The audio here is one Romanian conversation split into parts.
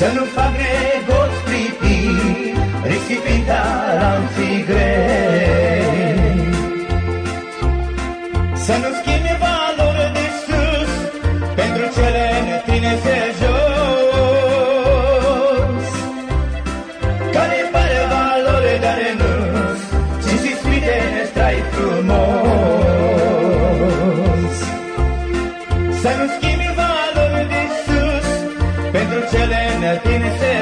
să nu fac negoți pripiri, risipind talenții grei. Să nu schimbi valori de sus pentru cele netinese jos, care pare valori dar nu-s, ci si spide ne-strai frumos. Să nu schimbi valori de sus pentru cele netinese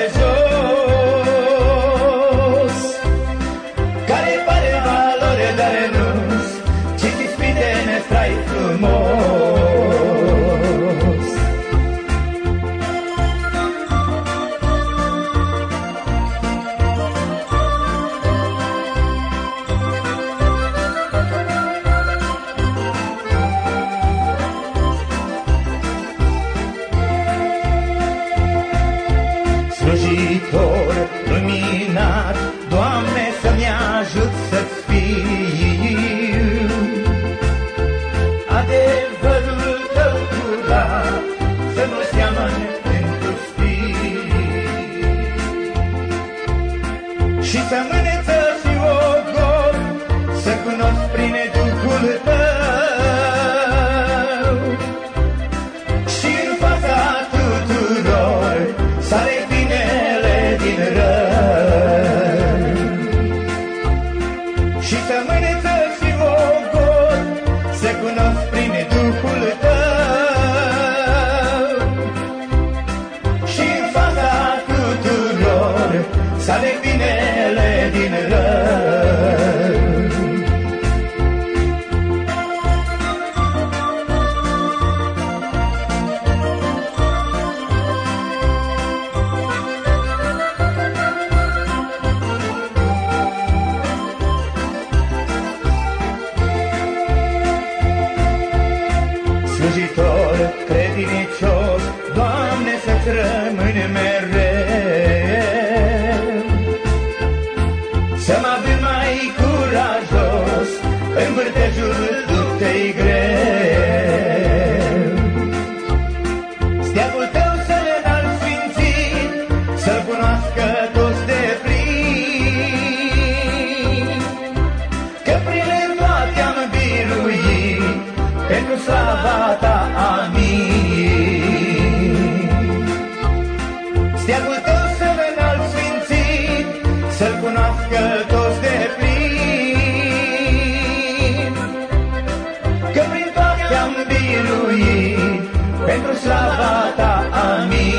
jos, care pare valori dar nu-s, ci si spide ne-strai frumos. Slujitor luminat, Doamne, să-mi ajut să-ți fiu adevărul Tău curat, să nu seamănă pentru stil. Și să mâneță și ogor, să cunosc prin Duhul Tău, și în fața tuturor să aleg binele din rău. Și să mâneță și ogor, să cunosc prin Duhul Tău, și în fața tuturor să aleg binele din rău. Slujitor credincios, Doamne, să-ți rămâni mereu, să mă vând mai curajos în vârtejul luptei greu. Steagul Tău să-l înalt sfințit, să-l cunoască toți de plin, că prin el toate am biruit, pentru slava Ta, amin. Steagul Tău să-l înalt sfințit, să-l cunoască toți de plin, că prin toate am biruit, pentru slava Ta, amin.